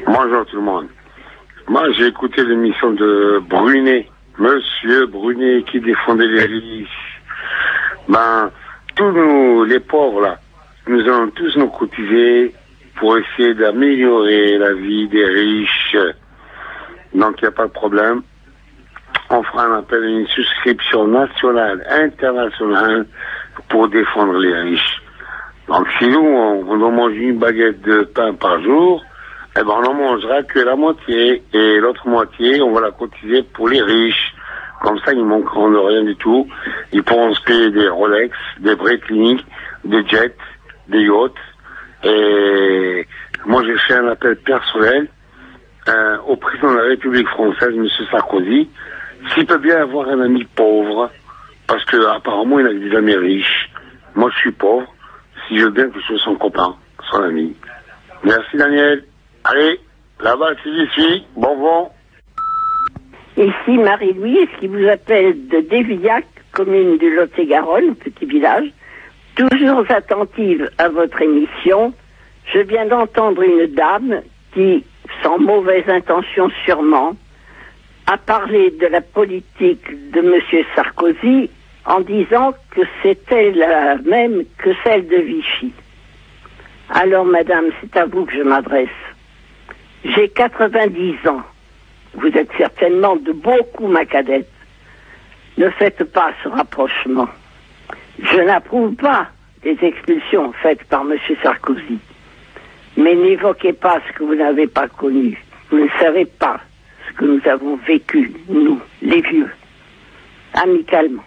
Bonjour tout le monde. Moi, j'ai écouté l'émission de Brunet, Monsieur Brunet, qui défendait les riches. Tous nous, les pauvres, là, nous allons tous nous cotiser pour essayer d'améliorer la vie des riches. Donc, il n'y a pas de problème. On fera un appel à une souscription nationale, internationale, pour défendre les riches. Donc, si nous, on doit manger une baguette de pain par jour, on n'en mangera que la moitié. Et l'autre moitié, on va la cotiser pour les riches. Comme ça, ils manqueront de rien du tout. Ils pourront se payer des Rolex, des Breitling, des jets, des yachts. Et moi, j'ai fait un appel personnel au président de la République française, M. Sarkozy, s'il peut bien avoir un ami pauvre, parce que apparemment il a des amis riches. Moi, je suis pauvre. Si je veux bien que je sois son copain, son ami. Merci, Daniel. Allez, là-bas, si j'y suis, bon vent. Ici Marie-Louise qui vous appelle de Dévillac, commune du Lot-et-Garonne, petit village. Toujours attentive à votre émission, je viens d'entendre une dame qui, sans mauvaise intention sûrement, a parlé de la politique de M. Sarkozy en disant que c'était la même que celle de Vichy. Alors, madame, c'est à vous que je m'adresse. J'ai 90 ans. Vous êtes certainement de beaucoup ma cadette. Ne faites pas ce rapprochement. Je n'approuve pas les expulsions faites par M. Sarkozy. Mais n'évoquez pas ce que vous n'avez pas connu. Vous ne savez pas ce que nous avons vécu, nous, les vieux. Amicalement.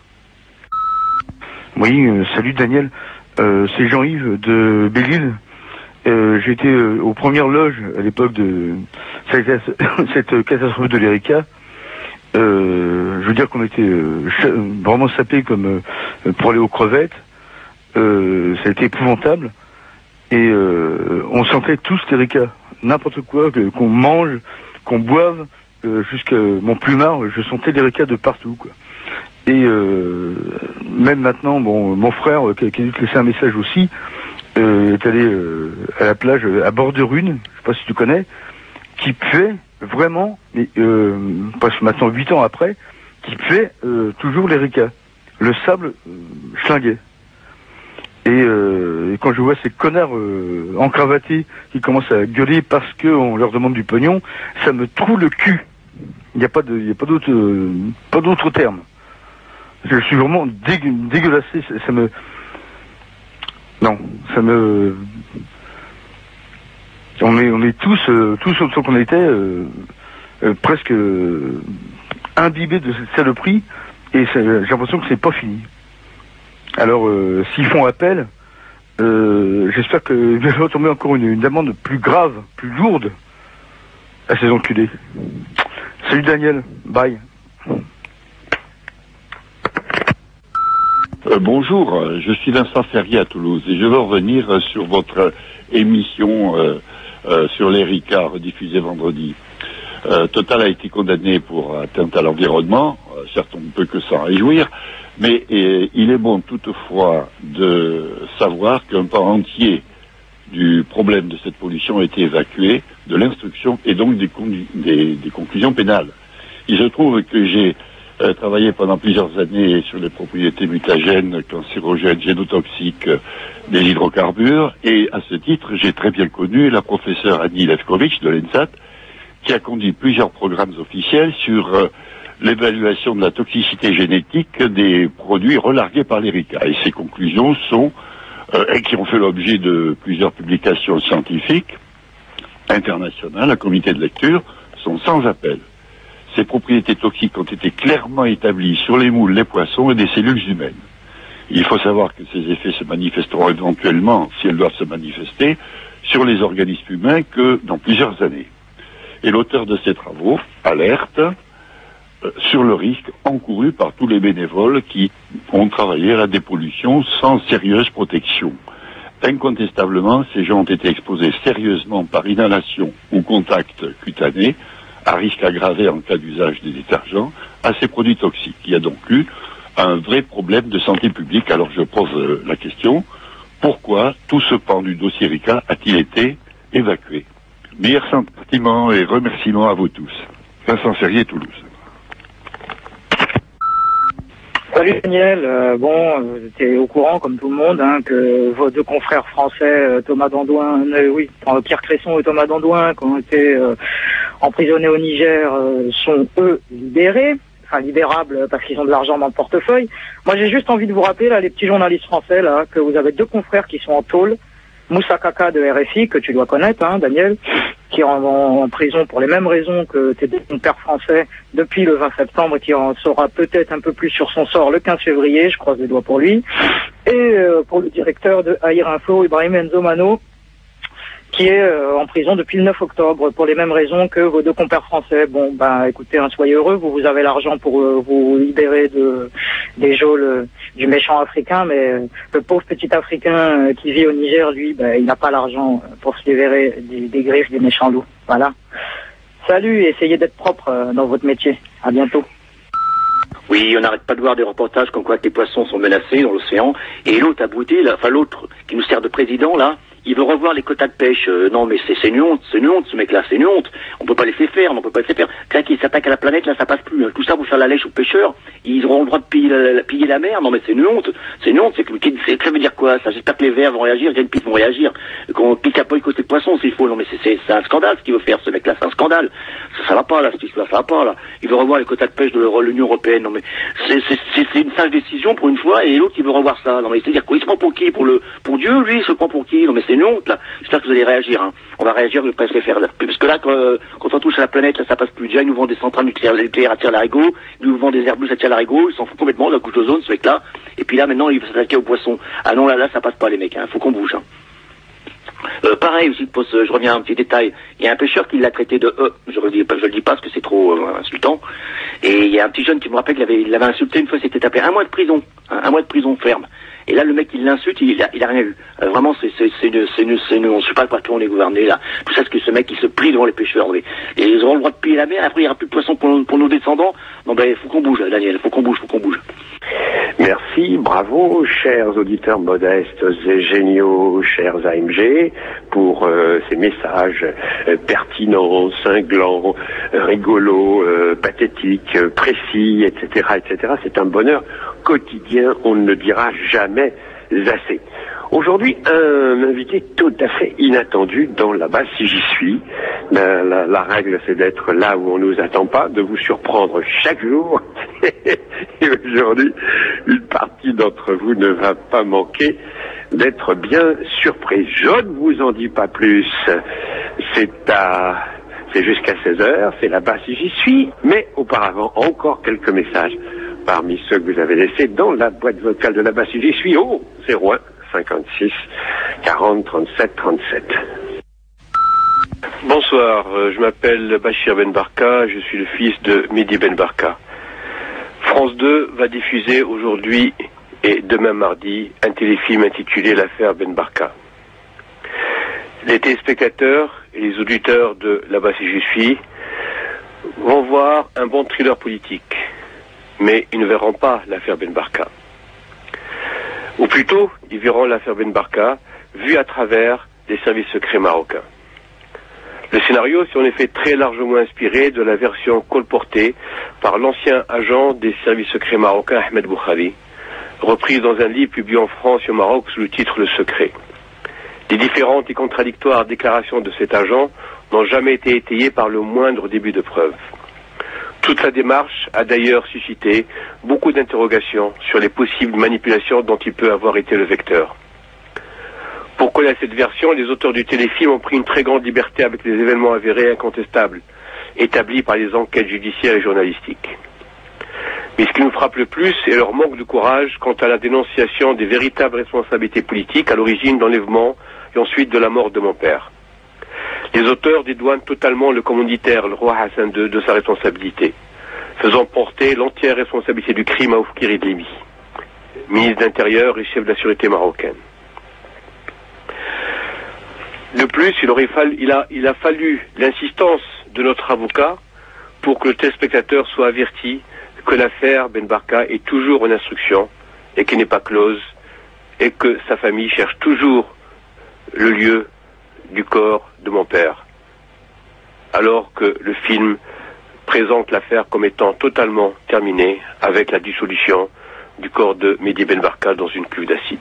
Oui, salut Daniel. C'est Jean-Yves de Belle-Île. J'étais aux premières loges à l'époque de cette catastrophe de l'Erika. Je veux dire qu'on était vraiment sapés comme pour aller aux crevettes. Ça a été épouvantable. Et on sentait tous l'Erika. N'importe quoi, qu'on mange, qu'on boive, jusqu'à mon plumard, je sentais l'Erika de partout, quoi. Et même maintenant, bon, mon frère, qui a dû te laisser un message aussi, est allé à la plage à Bord-de-Rune, je sais pas si tu connais, qui puait vraiment, parce que maintenant 8 ans après, qui puait toujours l'Erika. Le sable schlinguait. Et quand je vois ces connards encravatés qui commencent à gueuler parce qu'on leur demande du pognon, ça me troue le cul. Il n'y a pas d'autre terme. Je suis vraiment dégueulassé. Ça me... Non, ça me... On est tous autant qu'on était, presque imbibés de cette saloperie, et j'ai l'impression que c'est pas fini. Alors, s'ils font appel, j'espère qu'il va tomber encore une amende plus grave, plus lourde à ces enculés. Salut Daniel, bye. Bonjour, je suis Vincent Ferrier à Toulouse et je veux revenir sur votre émission sur l'Erika rediffusée vendredi. Total a été condamné pour atteinte à l'environnement, certes on ne peut que s'en réjouir, mais il est bon toutefois de savoir qu'un pan entier du problème de cette pollution a été évacué, de l'instruction et donc des conclusions pénales. Il se trouve que j'ai travaillé pendant plusieurs années sur les propriétés mutagènes, cancérogènes, génotoxiques des hydrocarbures, et à ce titre, j'ai très bien connu la professeure Annie Lefkovitch de l'ENSAT, qui a conduit plusieurs programmes officiels sur l'évaluation de la toxicité génétique des produits relargués par l'Erika. Et ces conclusions sont, et qui ont fait l'objet de plusieurs publications scientifiques internationales, un comité de lecture, sont sans appel. Ces propriétés toxiques ont été clairement établies sur les moules, les poissons et des cellules humaines. Il faut savoir que ces effets se manifesteront éventuellement, si elles doivent se manifester, sur les organismes humains que dans plusieurs années. Et l'auteur de ces travaux alerte sur le risque encouru par tous les bénévoles qui ont travaillé à la dépollution sans sérieuse protection. Incontestablement, ces gens ont été exposés sérieusement par inhalation ou contact cutané, à risque aggravé en cas d'usage des détergents, à ces produits toxiques. Il y a donc eu un vrai problème de santé publique. Alors je pose la question, pourquoi tout ce pan du dossier Erika a-t-il été évacué? Meilleurs sentiments et remerciements à vous tous. Vincent Ferrier, Toulouse. Salut Daniel, tu es au courant comme tout le monde que vos deux confrères français, Thomas Dandouin, Pierre Cresson et Thomas Dandouin, qui ont été emprisonnés au Niger, sont eux libérés, enfin libérables parce qu'ils ont de l'argent dans le portefeuille. Moi j'ai juste envie de vous rappeler, là, les petits journalistes français, là, que vous avez deux confrères qui sont en tôle. Moussa Kaka de RFI, que tu dois connaître, Daniel, qui est en prison pour les mêmes raisons que tes deux compères français depuis le 20 septembre et qui en saura peut-être un peu plus sur son sort le 15 février, je croise les doigts pour lui. Et pour le directeur de Air Info, Ibrahim Enzomano, qui est en prison depuis le 9 octobre pour les mêmes raisons que vos deux compères français. Bon, écoutez, soyez heureux, vous avez l'argent pour vous libérer des geôles du méchant africain, mais le pauvre petit africain qui vit au Niger, lui, il n'a pas l'argent pour se libérer des griffes des méchants loups. Voilà. Salut, et essayez d'être propre dans votre métier. À bientôt. Oui, on n'arrête pas de voir des reportages comme quoi les poissons sont menacés dans l'océan. Et l'autre abruti, l'autre qui nous sert de président, là, il veut revoir les quotas de pêche. Non, mais c'est une honte, ce mec-là, c'est une honte. On peut pas laisser faire, Quand il s'attaque à la planète, là, ça passe plus. Tout ça pour faire la lèche aux pêcheurs. Ils auront le droit de piller la mer. Non, mais c'est une honte. Ça veut dire quoi, ça? J'espère que les Verts vont réagir, Greenpeace vont réagir. Qu'on pique un peu le côté poisson, s'il faut. Non, mais c'est un scandale, ce qu'il veut faire, ce mec-là, c'est un scandale. Ça va pas, là, cette histoire, ça va pas, là. Il veut revoir les quotas de pêche de l'Union Européenne. Non, mais c'est une sage décision pour une fois, et l'autre, il veut revoir ça. Non, mais c'est-à-dire quoi? Il se prend pour qui? Pour Dieu, lui, il se prend pour qui? Non, mais c'est une honte, là. J'espère que vous allez réagir, On va réagir, je vais pas se faire, là. Parce que là, quand on touche à la planète, là, ça passe plus. Déjà, ils nous vendent des centrales nucléaires à tir-larigot, ils nous vendent des Airbus à tir-larigot, ils s'en foutent complètement de la couche d'ozone, ce mec-là. Et puis là, maintenant, il va s'attaquer aux poissons. Ah non, là, ça passe pas, les mecs, Faut qu'on bouge, pareil aussi, je reviens à un petit détail. Il y a un pêcheur qui l'a traité de je le dis pas parce que c'est trop insultant. Et il y a un petit jeune qui me rappelle qu'il l'avait insulté une fois, s'était tapé 1 mois de prison, 1 mois de prison ferme. Et là, le mec, il l'insulte, il a rien eu. Vraiment, on sait pas par qui on est gouverné, là. Tout ça, c'est que ce mec, il se plie devant les pêcheurs, et ils auront le droit de piller la mer, après, il n'y aura plus de poissons pour nos descendants. Non, faut qu'on bouge, Daniel, faut qu'on bouge. Merci, bravo, chers auditeurs modestes et géniaux, chers AMG, pour ces messages pertinents, cinglants, rigolos, pathétiques, précis, etc., etc. C'est un bonheur quotidien, on ne le dira jamais assez. Aujourd'hui, un invité tout à fait inattendu dans la base si j'y suis. La règle, c'est d'être là où on ne nous attend pas, de vous surprendre chaque jour. Et aujourd'hui, une partie d'entre vous ne va pas manquer d'être bien surprise. Je ne vous en dis pas plus. C'est jusqu'à 16h, c'est la base si j'y suis. Mais auparavant, encore quelques messages parmi ceux que vous avez laissés dans la boîte vocale de la base si j'y suis. 01 56 40 37 37. Bonsoir, je m'appelle Bachir Ben Barka, je suis le fils de Mehdi Ben Barka. France 2 va diffuser aujourd'hui et demain mardi un téléfilm intitulé L'affaire Ben Barka. Les téléspectateurs et les auditeurs de Là-bas si je suis vont voir un bon thriller politique, mais ils ne verront pas l'affaire Ben Barka. Ou plutôt, ils verront l'affaire Ben Barka vue à travers les services secrets marocains. Le scénario s'est en effet très largement inspiré de la version colportée par l'ancien agent des services secrets marocains Ahmed Boukhari, reprise dans un livre publié en France et au Maroc sous le titre Le Secret. Les différentes et contradictoires déclarations de cet agent n'ont jamais été étayées par le moindre début de preuve. Toute sa démarche a d'ailleurs suscité beaucoup d'interrogations sur les possibles manipulations dont il peut avoir été le vecteur. Pour coller à cette version, les auteurs du téléfilm ont pris une très grande liberté avec les événements avérés et incontestables, établis par les enquêtes judiciaires et journalistiques. Mais ce qui nous frappe le plus est leur manque de courage quant à la dénonciation des véritables responsabilités politiques à l'origine d'enlèvement et ensuite de la mort de mon père. Les auteurs dédouanent totalement le commanditaire, le roi Hassan II, de sa responsabilité, faisant porter l'entière responsabilité du crime à Oufkir Idlimi, ministre de l'Intérieur et chef de la sécurité marocaine. De plus, il a fallu l'insistance de notre avocat pour que le téléspectateur soit averti que l'affaire Ben Barka est toujours en instruction et qu'elle n'est pas close et que sa famille cherche toujours le lieu du corps de mon père. alors que le film présente l'affaire comme étant totalement terminée avec la dissolution du corps de Mehdi Ben Barka dans une cuve d'acide.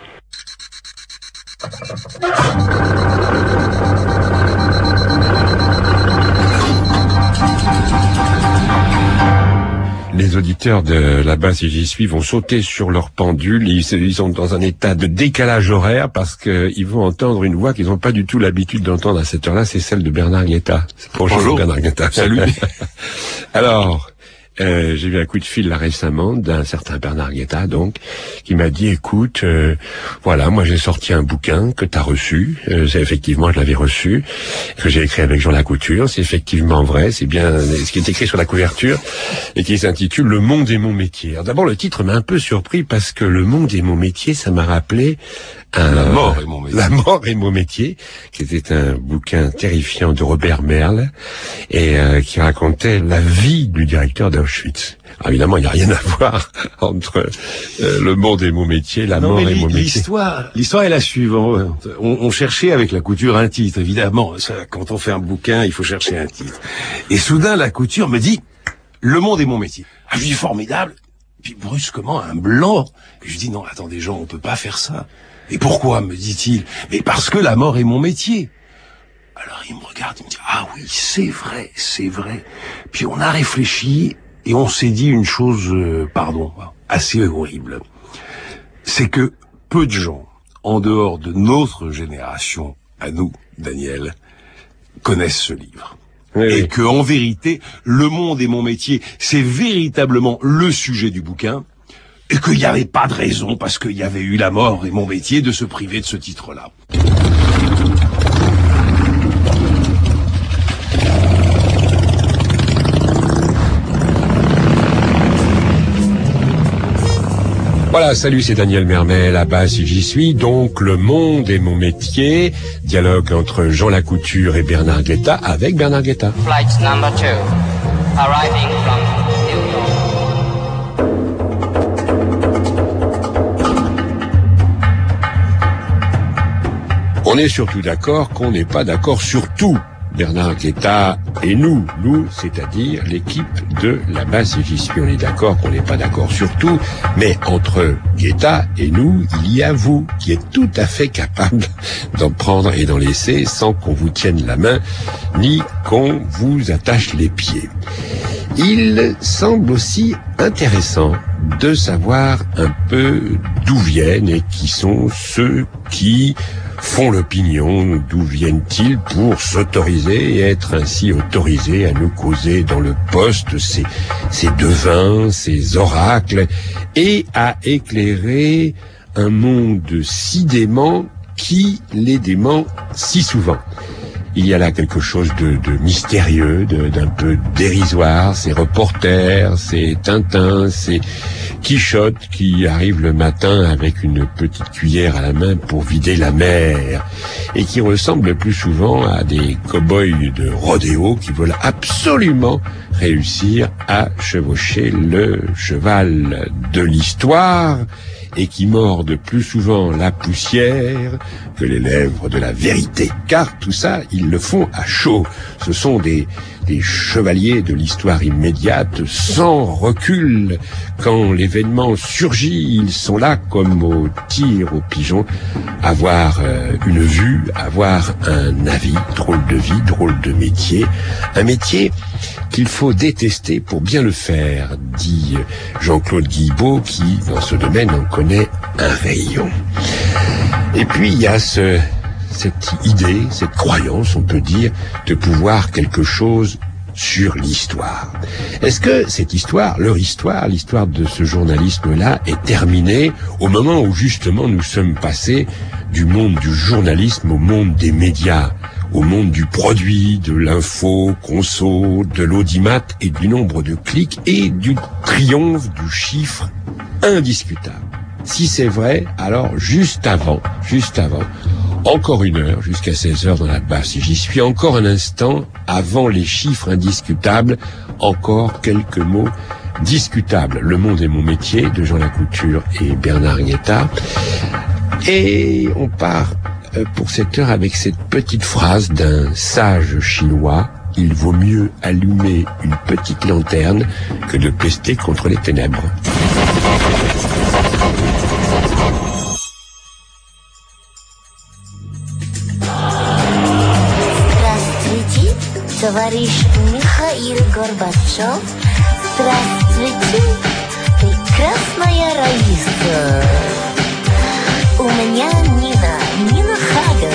Les auditeurs de là-bas, si j'y suis, vont sauter sur leur pendule. Ils sont dans un état de décalage horaire parce qu'ils vont entendre une voix qu'ils n'ont pas du tout l'habitude d'entendre à cette heure-là. C'est celle de Bernard Guetta. Bonjour Bernard Guetta. Salut. Alors, j'ai eu un coup de fil là récemment d'un certain Bernard Guetta, donc, qui m'a dit, écoute, voilà, moi j'ai sorti un bouquin que t'as reçu, c'est effectivement, je l'avais reçu, que j'ai écrit avec Jean Lacouture, c'est effectivement vrai, c'est bien ce qui est écrit sur la couverture, et qui s'intitule Le monde est mon métier. Alors d'abord, le titre m'a un peu surpris parce que Le monde est mon métier, ça m'a rappelé La mort est mon métier. La mort est mon métier, qui était un bouquin terrifiant de Robert Merle, et qui racontait la vie du directeur d'Auschwitz. Alors, évidemment, il n'y a rien à voir entre le monde et mon métier, la mort et mon métier. L'histoire est la suivante. On cherchait avec Lacouture un titre, évidemment. Ça, quand on fait un bouquin, il faut chercher un titre. Et soudain, Lacouture me dit, Le monde est mon métier. Ah, je dis formidable. Puis brusquement, un blanc. Et je dis, non, attendez, Jean, on peut pas faire ça. Et pourquoi, me dit-il? Mais parce que la mort est mon métier. Alors il me regarde, il me dit, ah oui, c'est vrai, c'est vrai. Puis on a réfléchi et on s'est dit une chose, assez horrible. C'est que peu de gens, en dehors de notre génération, à nous, Daniel, connaissent ce livre. Oui, et que, en vérité, Le monde est mon métier, c'est véritablement le sujet du bouquin. Et qu'il n'y avait pas de raison, parce qu'il y avait eu la mort et mon métier, de se priver de ce titre-là. Voilà, salut, c'est Daniel Mermet, là-bas si j'y suis. Donc, Le monde est mon métier. Dialogue entre Jean Lacouture et Bernard Guetta avec Bernard Guetta. Flight number 2, arriving from New York. On est surtout d'accord qu'on n'est pas d'accord sur tout. Bernard Guetta et nous, c'est-à-dire l'équipe de là-bas si j'y suis, on est d'accord qu'on n'est pas d'accord sur tout, mais entre Guetta et nous, il y a vous, qui êtes tout à fait capable d'en prendre et d'en laisser sans qu'on vous tienne la main, ni qu'on vous attache les pieds. Il semble aussi intéressant de savoir un peu d'où viennent et qui sont ceux qui font l'opinion, d'où viennent-ils pour s'autoriser et être ainsi autorisés à nous causer dans le poste ces devins, ces oracles, et à éclairer un monde si dément qui les dément si souvent. Il y a là quelque chose de mystérieux, d'un peu dérisoire, ces reporters, ces Tintins, ces Quichotte qui arrivent le matin avec une petite cuillère à la main pour vider la mer et qui ressemblent le plus souvent à des cow-boys de rodéo qui veulent absolument réussir à chevaucher le cheval de l'histoire et qui mordent plus souvent la poussière que les lèvres de la vérité. Car tout ça, ils le font à chaud. Ce sont des chevaliers de l'histoire immédiate, sans recul. Quand l'événement surgit, ils sont là comme au tir au pigeon, avoir une vue, avoir un avis. Drôle de vie, drôle de métier. Un métier qu'il faut détester pour bien le faire, dit Jean-Claude Guilbeault, qui, dans ce domaine, en connaît un rayon. Et puis, il y a cette idée, cette croyance, on peut dire, de pouvoir quelque chose sur l'histoire. Est-ce que cette histoire, l'histoire de ce journalisme-là est terminée au moment où justement nous sommes passés du monde du journalisme au monde des médias, au monde du produit, de l'info, conso, de l'audimat et du nombre de clics et du triomphe du chiffre indiscutable? Si c'est vrai, alors juste avant, encore une heure, jusqu'à 16h dans la basse, si j'y suis, encore un instant, avant les chiffres indiscutables, encore quelques mots discutables. Le monde est mon métier, de Jean Lacouture et Bernard Guetta. Et on part pour cette heure avec cette petite phrase d'un sage chinois, il vaut mieux allumer une petite lanterne que de pester contre les ténèbres. Здравствуйте, товарищ Михаил Горбачев. Здравствуйте, прекрасная Раиса. У меня Нина Хаган.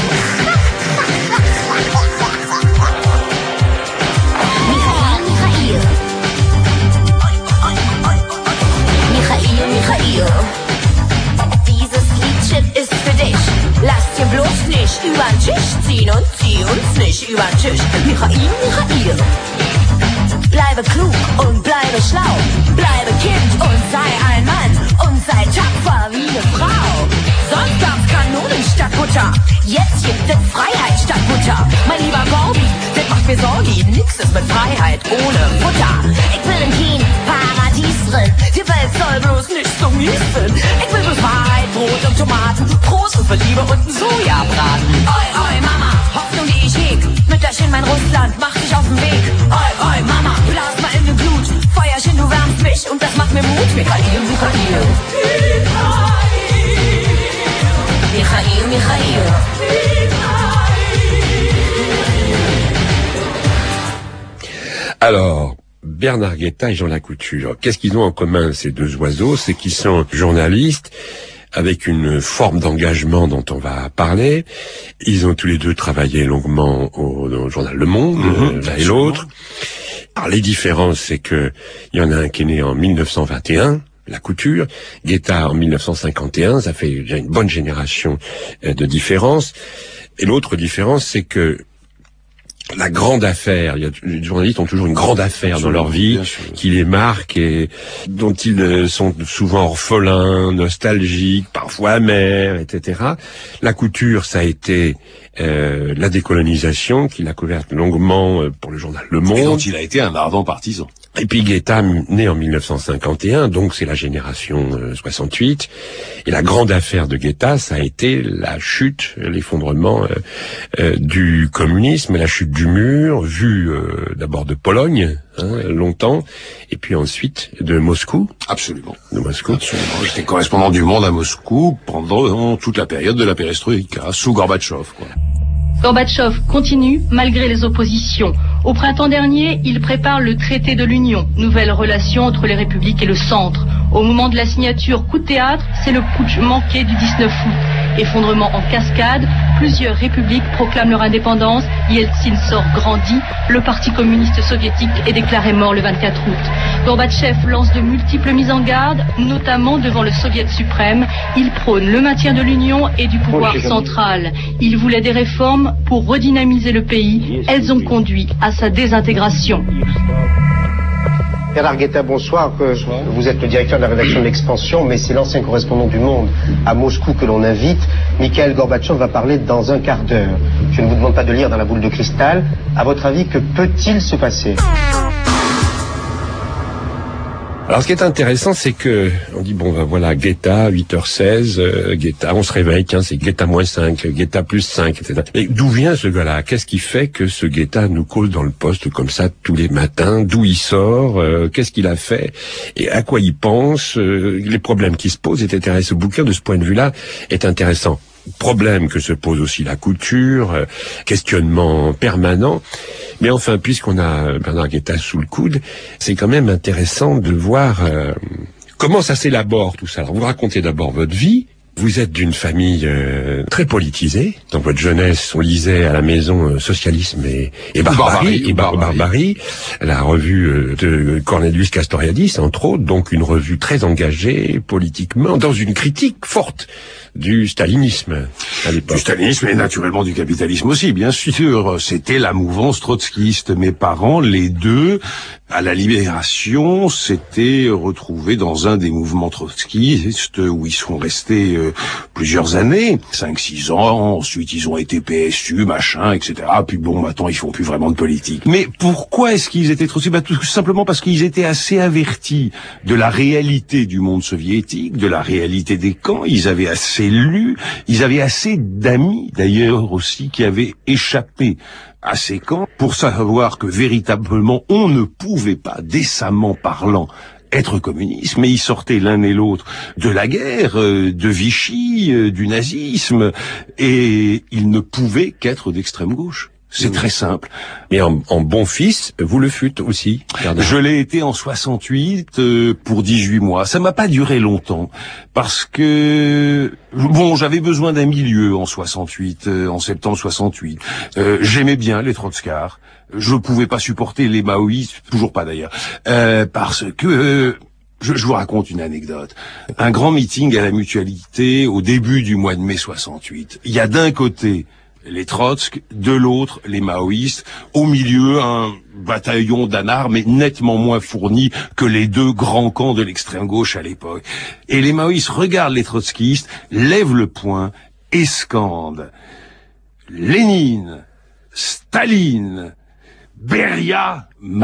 Michael, dieses Liedchen ist für dich. Lass dir bloß nicht übern Tisch ziehen und zieh uns nicht übern Tisch. Michael, bleibe klug und bleibe schlau. Bleibe Kind und sei ein Mann und sei tapfer wie eine Frau. Sonst gab's Kanonen statt Butter. Jetzt gibt es Freiheit statt Butter. Mein lieber Gorbi, das macht mir Sorge. Nix ist mit Freiheit ohne Butter. Ich will in kein Paradies drin. Die Welt soll bloß nicht so mies sein. Ich will bloß Wahrheit, Brot und Tomaten. Prosten für Liebe und einen Sojabraten. Oi, oi, Mama, Hoffnung, die ich heg. Mütterchen, mein Russland, mach dich auf den Weg. Oi, oi, Mama, blas mal in den Glut. Feuerchen, du wärmst mich und das macht mir Mut. Michael. Alors, Bernard Guetta et Jean Lacouture, qu'est-ce qu'ils ont en commun, ces deux oiseaux? C'est qu'ils sont journalistes, avec une forme d'engagement dont on va parler. Ils ont tous les deux travaillé longuement au journal Le Monde, l'un et l'autre. Alors, les différences, c'est que il y en a un qui est né en 1921, Lacouture, Guetta en 1951, ça fait déjà une bonne génération de différence. Et l'autre différence, c'est que la grande affaire, les journalistes ont toujours une grande affaire dans leur vie qui les marque et dont ils sont souvent orphelins, nostalgiques, parfois amers, etc. Lacouture, ça a été la décolonisation qu'il a couverte longuement pour le journal Le Monde. Et dont il a été un ardent partisan. Et puis Guetta, né en 1951, donc c'est la génération 68. Et la grande affaire de Guetta, ça a été la chute, l'effondrement du communisme, la chute du mur, vue d'abord de Pologne, longtemps, et puis ensuite de Moscou. Absolument. De Moscou. Absolument. J'étais correspondant du Monde à Moscou pendant toute la période de la perestroïka, sous Gorbatchev, quoi. Gorbatchev continue malgré les oppositions. Au printemps dernier, il prépare le traité de l'Union, nouvelle relation entre les républiques et le centre. Au moment de la signature, coup de théâtre, c'est le putsch manqué du 19 août. Effondrement en cascade, plusieurs républiques proclament leur indépendance, Yeltsin sort grandi, le parti communiste soviétique est déclaré mort le 24 août. Gorbatchev lance de multiples mises en garde, notamment devant le Soviet suprême. Il prône le maintien de l'Union et du pouvoir central. Il voulait des réformes pour redynamiser le pays. Elles ont conduit à sa désintégration. Bernard Guetta, bonsoir. Vous êtes le directeur de la rédaction de l'Expansion, mais c'est l'ancien correspondant du Monde à Moscou que l'on invite. Mikhail Gorbatchev va parler dans un quart d'heure. Je ne vous demande pas de lire dans la boule de cristal. À votre avis, que peut-il se passer ? Alors, ce qui est intéressant, c'est que on dit bon, ben voilà, Guetta 8h16, Guetta, on se réveille, tiens, c'est Guetta -5, Guetta +5, etc. Et d'où vient ce gars-là? Qu'est-ce qui fait que ce Guetta nous cause dans le poste comme ça tous les matins? D'où il sort? Qu'est-ce qu'il a fait? Et à quoi il pense? Les problèmes qui se posent, etc. Et ce bouquin, de ce point de vue-là, est intéressant. Problème que se pose aussi Lacouture, questionnement permanent. Mais enfin, puisqu'on a Bernard Guetta sous le coude, c'est quand même intéressant de voir comment ça s'élabore tout ça. Alors, vous racontez d'abord votre vie. Vous êtes d'une famille très politisée. Dans votre jeunesse, on lisait à la maison Socialisme et Barbarie, la revue de Cornelius Castoriadis, entre autres, donc une revue très engagée politiquement, dans une critique forte du stalinisme à l'époque. Du stalinisme et naturellement du capitalisme aussi, bien sûr. C'était la mouvance trotskiste. Mes parents, les deux, à la Libération, s'étaient retrouvés dans un des mouvements trotskistes où ils sont restés plusieurs années, 5-6 ans, ensuite ils ont été PSU, machin, etc. Puis bon, maintenant ils font plus vraiment de politique. Mais pourquoi est-ce qu'ils étaient trotskistes? Tout simplement parce qu'ils étaient assez avertis de la réalité du monde soviétique, de la réalité des camps, ils avaient assez lu, ils avaient assez d'amis d'ailleurs aussi qui avaient échappé à ces camps pour savoir que véritablement on ne pouvait pas, décemment parlant, être communiste, mais ils sortaient l'un et l'autre de la guerre, de Vichy, du nazisme, et ils ne pouvaient qu'être d'extrême gauche. C'est très simple. Mais en bon fils, vous le fûtes aussi, Bernard. Je l'ai été en 68 pour 18 mois. Ça m'a pas duré longtemps parce que bon, j'avais besoin d'un milieu en 68, en septembre 68. J'aimais bien les trotskars. Je pouvais pas supporter les maoïstes, toujours pas d'ailleurs, parce que je vous raconte une anecdote. Un grand meeting à la Mutualité au début du mois de mai 68. Il y a d'un côté les Trotsk, de l'autre, les maoïstes, au milieu, un bataillon d'anards, mais nettement moins fourni que les deux grands camps de l'extrême gauche à l'époque. Et les maoïstes regardent les trotskistes, lèvent le poing et scandent « Lénine, Staline, Beria, Mao ».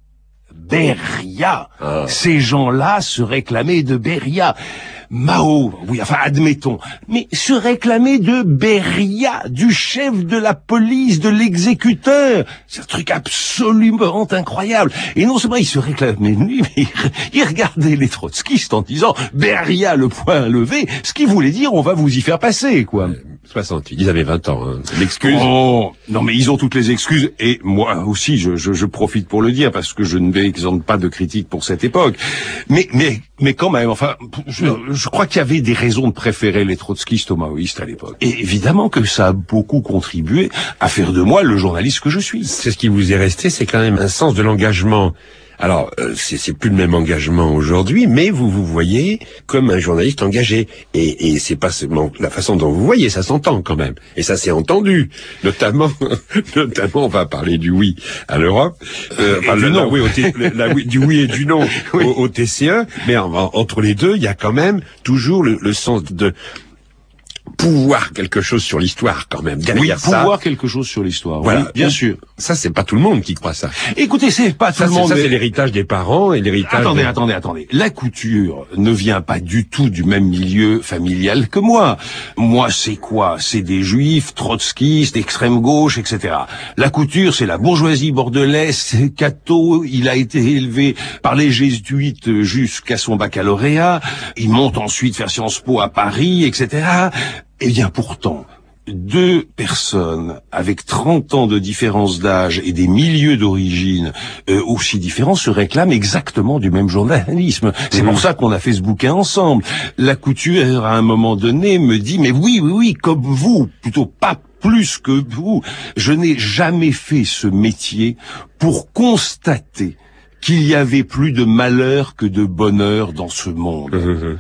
Beria. Ces gens-là se réclamaient de Beria. Mao, oui, enfin, admettons, mais se réclamer de Beria, du chef de la police, de l'exécuteur. C'est un truc absolument incroyable. Et non seulement il se réclamait de lui, mais il regardait les trotskistes en disant Beria, le poing levé, ce qui voulait dire on va vous y faire passer, quoi. 68, ils avaient 20 ans, hein. L'excuse. Oh, non, mais ils ont toutes les excuses, et moi aussi, je profite pour le dire, parce que je ne m'exempte pas de critique pour cette époque. Mais quand même, enfin, je crois qu'il y avait des raisons de préférer les trotskistes aux maoïstes à l'époque. Et évidemment que ça a beaucoup contribué à faire de moi le journaliste que je suis. C'est ce qui vous est resté, c'est quand même un sens de l'engagement. Alors, c'est plus le même engagement aujourd'hui, mais vous vous voyez comme un journaliste engagé. Et c'est pas seulement la façon dont vous voyez, ça s'entend quand même. Et ça s'est entendu. Notamment, on va parler du oui à l'Europe. Du oui et du non au TCE. Mais entre les deux, il y a quand même toujours le sens de pouvoir quelque chose sur l'histoire quand même. Derrière pouvoir quelque chose sur l'histoire. Voilà, oui, bien sûr. Ça, c'est pas tout le monde qui croit ça. Écoutez, c'est pas tout le monde. Ça, c'est l'héritage des parents et l'héritage. Attendez. La couture ne vient pas du tout du même milieu familial que moi. Moi, c'est quoi? C'est des juifs, trotskistes, extrême gauche, etc. La couture, c'est la bourgeoisie bordelaise. Cato, il a été élevé par les jésuites jusqu'à son baccalauréat. Il monte ensuite faire Sciences Po à Paris, etc. Eh bien, pourtant, deux personnes avec 30 ans de différence d'âge et des milieux d'origine aussi différents se réclament exactement du même journalisme. C'est pour ça qu'on a fait ce bouquin ensemble. La couture, à un moment donné, me dit « Mais oui, comme vous, plutôt pas plus que vous. Je n'ai jamais fait ce métier pour constater qu'il y avait plus de malheur que de bonheur dans ce monde. »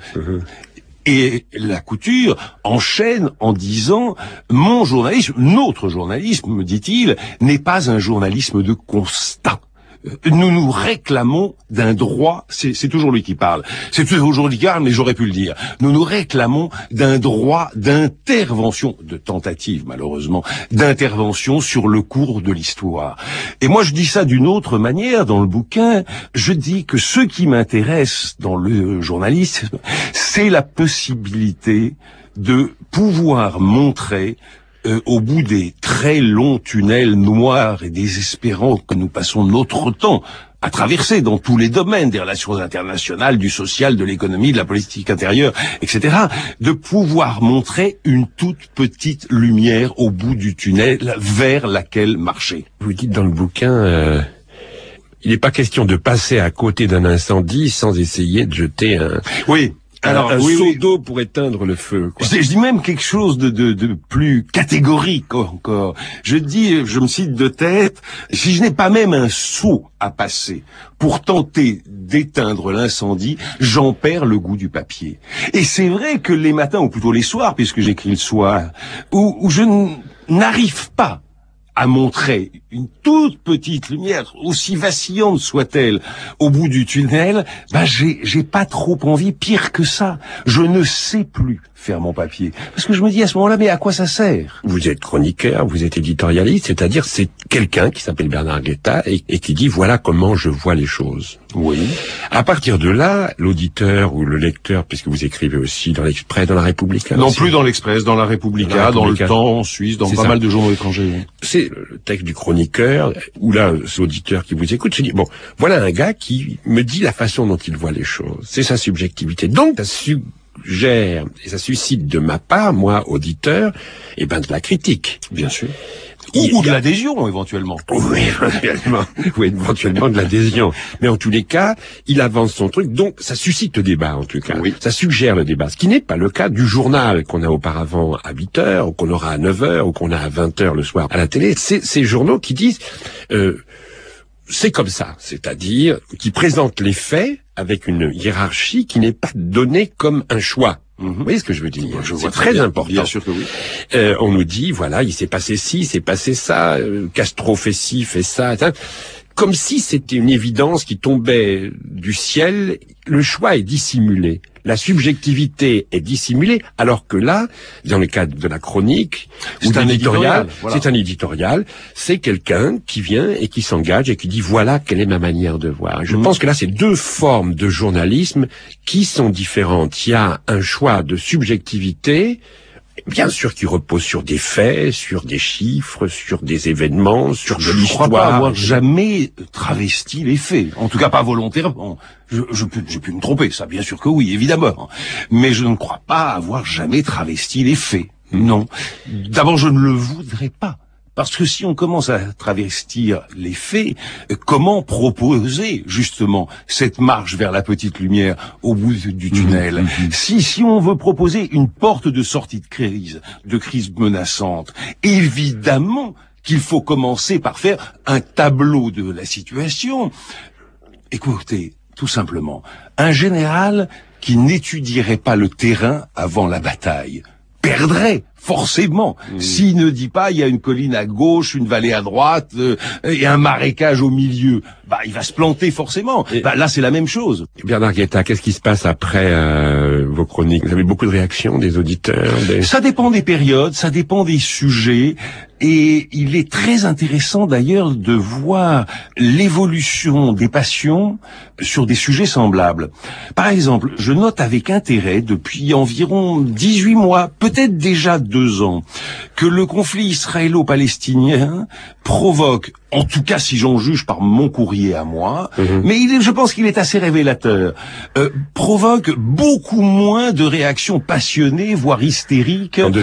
Et la couture enchaîne en disant « Mon journalisme, notre journalisme, me dit-il, n'est pas un journalisme de constat. Nous nous réclamons d'un droit, c'est toujours lui qui parle, c'est toujours lui qui parle, mais j'aurais pu le dire. Nous nous réclamons d'un droit d'intervention, de tentative malheureusement, d'intervention sur le cours de l'histoire. » Et moi je dis ça d'une autre manière dans le bouquin, je dis que ce qui m'intéresse dans le journalisme, c'est la possibilité de pouvoir montrer au bout des très longs tunnels noirs et désespérants que nous passons notre temps à traverser dans tous les domaines des relations internationales, du social, de l'économie, de la politique intérieure, etc., de pouvoir montrer une toute petite lumière au bout du tunnel vers laquelle marcher. Vous dites dans le bouquin, il n'est pas question de passer à côté d'un incendie sans essayer de jeter un... Oui. Alors, un seau d'eau pour éteindre le feu, quoi. Je dis même quelque chose de plus catégorique encore. Je me cite de tête, si je n'ai pas même un seau à passer pour tenter d'éteindre l'incendie, j'en perds le goût du papier. Et c'est vrai que les matins, ou plutôt les soirs, puisque j'écris le soir, où je n'arrive pas à montrer une toute petite lumière, aussi vacillante soit-elle, au bout du tunnel, j'ai pas trop envie, pire que ça. Je ne sais plus faire mon papier. Parce que je me dis à ce moment-là, mais à quoi ça sert? Vous êtes chroniqueur, vous êtes éditorialiste, c'est-à-dire c'est quelqu'un qui s'appelle Bernard Guetta et qui dit voilà comment je vois les choses. Oui. À partir de là, l'auditeur ou le lecteur, puisque vous écrivez aussi dans l'Express, dans la République. Non, plus dans l'Express, dans la Républica, dans le Temps, en Suisse, dans pas mal de journaux étrangers. Oui. C'est le texte du chroniqueur, où là, l'auditeur qui vous écoute se dit, bon, voilà un gars qui me dit la façon dont il voit les choses. C'est sa subjectivité. Donc, ça suggère, et ça suscite de ma part, moi, auditeur, de la critique. Bien sûr. Ou de l'adhésion, éventuellement. Oui, éventuellement de l'adhésion. Mais en tous les cas, il avance son truc, donc ça suscite le débat, en tout cas. Oui. Ça suggère le débat. Ce qui n'est pas le cas du journal qu'on a auparavant à 8h, ou qu'on aura à 9h, ou qu'on a à 20h le soir à la télé. C'est ces journaux qui disent, c'est comme ça. C'est-à-dire, qui présentent les faits avec une hiérarchie qui n'est pas donnée comme un choix. Vous voyez ce que je veux dire? C'est très important. Bien sûr que oui. On nous dit, voilà, il s'est passé ci, il s'est passé ça, Castro fait ci, fait ça, comme si c'était une évidence qui tombait du ciel. Le choix est dissimulé. La subjectivité est dissimulée, alors que là, dans le cadre de la chronique, c'est un éditorial. Voilà. C'est un éditorial. C'est quelqu'un qui vient et qui s'engage et qui dit voilà quelle est ma manière de voir. Je pense que là, c'est deux formes de journalisme qui sont différentes. Il y a un choix de subjectivité, bien sûr, qui repose sur des faits, sur des chiffres, sur des événements, sur de l'histoire. Je crois pas avoir jamais travesti les faits. En tout cas, pas volontairement. J'ai pu me tromper, ça, bien sûr que oui, évidemment. Mais je ne crois pas avoir jamais travesti les faits. Non. D'abord, je ne le voudrais pas. Parce que si on commence à travestir les faits, comment proposer justement cette marche vers la petite lumière au bout du tunnel? Si on veut proposer une porte de sortie de crise menaçante, évidemment qu'il faut commencer par faire un tableau de la situation. Écoutez, tout simplement, un général qui n'étudierait pas le terrain avant la bataille perdrait forcément. S'il ne dit pas, il y a une colline à gauche, une vallée à droite, et un marécage au milieu, il va se planter forcément. Là, c'est la même chose. Bernard Guetta, qu'est-ce qui se passe après vos chroniques? Vous avez beaucoup de réactions des auditeurs? Ça dépend des périodes, ça dépend des sujets, et il est très intéressant d'ailleurs de voir l'évolution des passions sur des sujets semblables. Par exemple, je note avec intérêt depuis environ 18 mois, peut-être déjà 2 ans, que le conflit israélo-palestinien provoque, en tout cas si j'en juge par mon courrier à moi, mais je pense qu'il est assez révélateur, provoque beaucoup moins de réactions passionnées, voire hystériques qu'en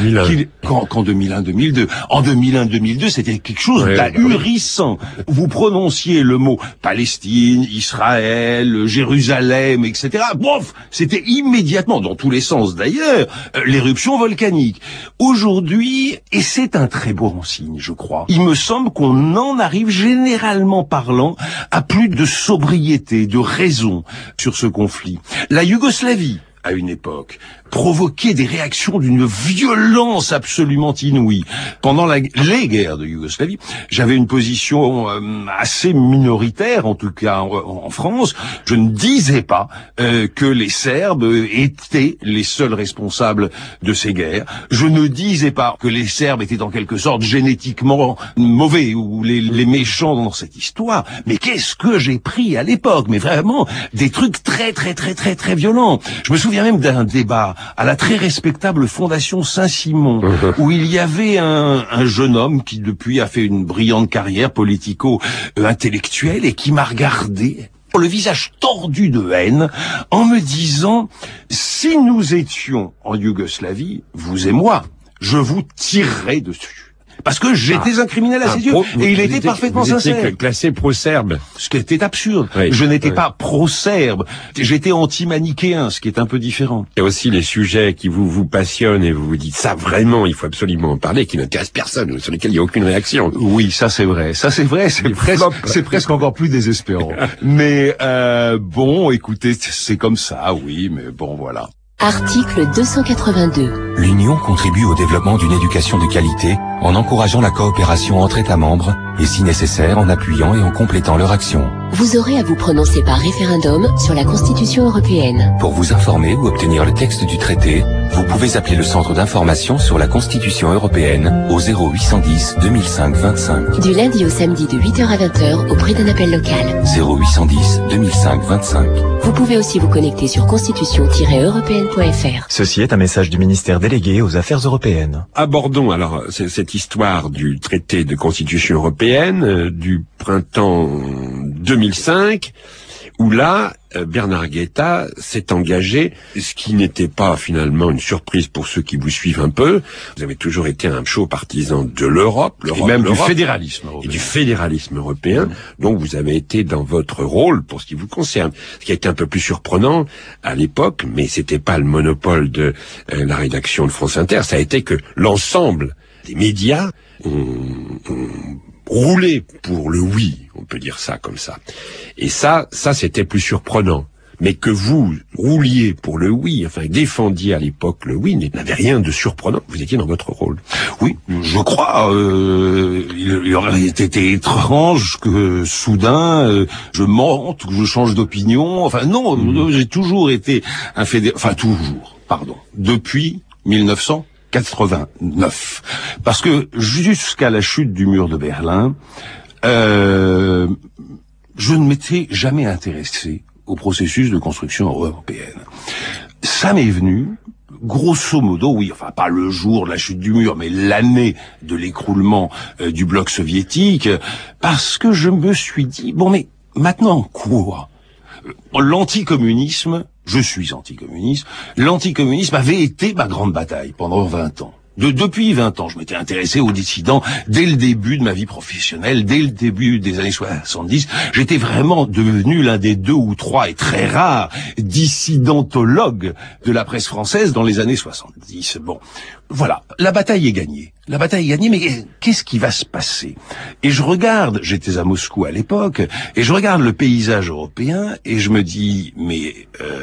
2001-2002. En 2001-2002, c'était quelque chose d'ahurissant. Vous prononciez le mot Palestine, Israël, Jérusalem, etc. Bof, c'était immédiatement, dans tous les sens d'ailleurs, l'éruption volcanique. Aujourd'hui, et c'est un très bon signe, je crois, il me semble qu'on en arrive, généralement parlant, à plus de sobriété, de raison sur ce conflit. La Yougoslavie, à une époque, provoquait des réactions d'une violence absolument inouïe. Pendant les guerres de Yougoslavie, j'avais une position assez minoritaire, en tout cas en France. Je ne disais pas que les Serbes étaient les seuls responsables de ces guerres. Je ne disais pas que les Serbes étaient en quelque sorte génétiquement mauvais ou les méchants dans cette histoire. Mais qu'est-ce que j'ai pris à l'époque? Mais vraiment, des trucs très violents. Je me souviens même d'un débat à la très respectable Fondation Saint-Simon, où il y avait un jeune homme qui depuis a fait une brillante carrière politico-intellectuelle et qui m'a regardé, le visage tordu de haine, en me disant « Si nous étions en Yougoslavie, vous et moi, je vous tirerais dessus. » Parce que j'étais un criminel à ses yeux, et il était parfaitement sincère. Vous étiez classé pro-serbe. Ce qui était absurde. Oui, je n'étais pas pro-serbe, j'étais anti-manichéen, ce qui est un peu différent. Il y a aussi les sujets qui vous passionnent et vous vous dites ça vraiment, il faut absolument en parler, qui n'intéressent personne, sur lesquels il n'y a aucune réaction. Oui, ça c'est vrai, c'est presque encore plus désespérant. Mais bon, écoutez, c'est comme ça, oui, mais bon, voilà. Article 282. L'Union contribue au développement d'une éducation de qualité en encourageant la coopération entre États membres et, si nécessaire, en appuyant et en complétant leur action. vous aurez à vous prononcer par référendum sur la Constitution européenne. Pour vous informer ou obtenir le texte du traité, vous pouvez appeler le Centre d'information sur la Constitution européenne au 0810 2005 25. Du lundi au samedi de 8h à 20h auprès d'un appel local. 0810 2005 25. Vous pouvez aussi vous connecter sur constitution-européenne.fr. Ceci est un message du ministère délégué aux Affaires européennes. Abordons alors cette histoire du traité de Constitution européenne du printemps 2005, où là, Bernard Guetta s'est engagé, ce qui n'était pas finalement une surprise pour ceux qui vous suivent un peu. Vous avez toujours été un chaud partisan de l'Europe, et même du fédéralisme européen. Et du fédéralisme européen. Donc vous avez été dans votre rôle pour ce qui vous concerne. Ce qui a été un peu plus surprenant à l'époque, mais c'était pas le monopole de la rédaction de France Inter, ça a été que l'ensemble des médias ont roulé pour le oui, on peut dire ça comme ça. Et ça c'était plus surprenant. Mais que vous rouliez pour le oui, enfin défendiez à l'époque le oui, n'avait rien de surprenant. Vous étiez dans votre rôle. Oui, je crois. Il aurait été étrange que soudain je mente, que je change d'opinion. Enfin non, j'ai toujours été un depuis 1989. Parce que jusqu'à la chute du mur de Berlin, je ne m'étais jamais intéressé au processus de construction européenne. Ça m'est venu, grosso modo, oui, enfin pas le jour de la chute du mur, mais l'année de l'écroulement du bloc soviétique, parce que je me suis dit, bon mais maintenant quoi ? L'anticommunisme, je suis anticommuniste, l'anticommunisme avait été ma grande bataille pendant 20 ans. Depuis 20 ans, je m'étais intéressé aux dissidents dès le début de ma vie professionnelle, dès le début des années 70. J'étais vraiment devenu l'un des 2 ou 3 et très rares dissidentologues de la presse française dans les années 70. Bon, voilà, la bataille est gagnée. La bataille est gagnée, mais qu'est-ce qui va se passer? Et je regarde, j'étais à Moscou à l'époque, et je regarde le paysage européen, et je me dis, mais